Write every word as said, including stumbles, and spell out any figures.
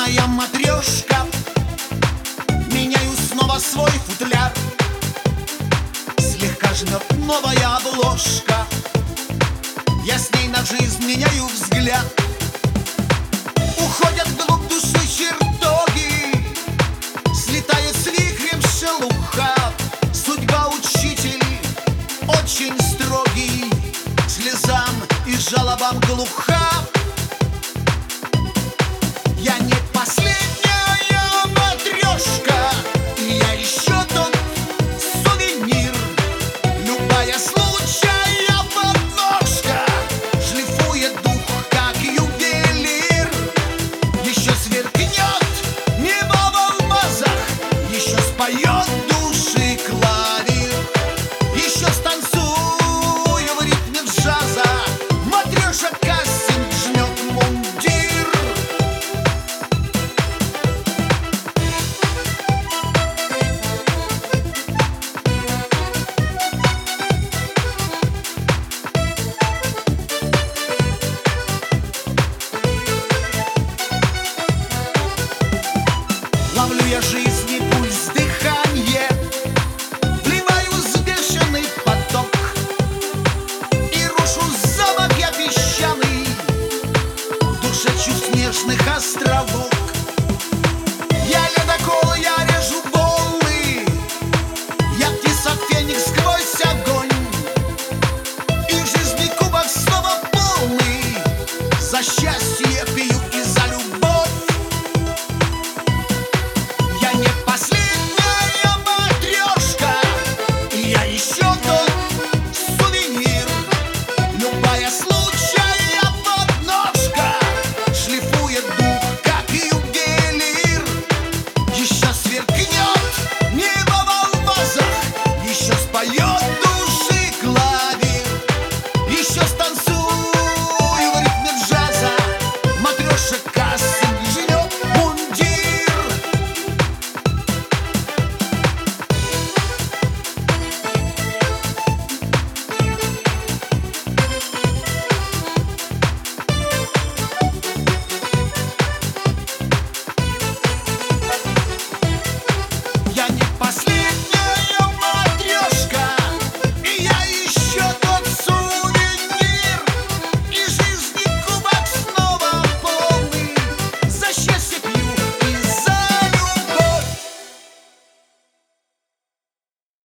Снежная матрешка, меняю снова свой футляр. Слегка жмет новая обложка, я с ней на жизнь меняю взгляд. Уходят вглубь души чертоги, слетает с вихрем шелуха. Судьба учитель очень строгий, слезам и жалобам глуха. Я не последняя матрешка, я еще тот сувенир. Любая случая подножка шлифует дух, как ювелир. Еще сверкнет небо в алмазах, еще споет души клавир. Еще станцую в ритме джаза, матреша кастинг жмет мундир. Ловлю я жизни пульс, дыханье, вливаю взбешенный поток и рушу замок я песчаный, в душе чувств нежных островов.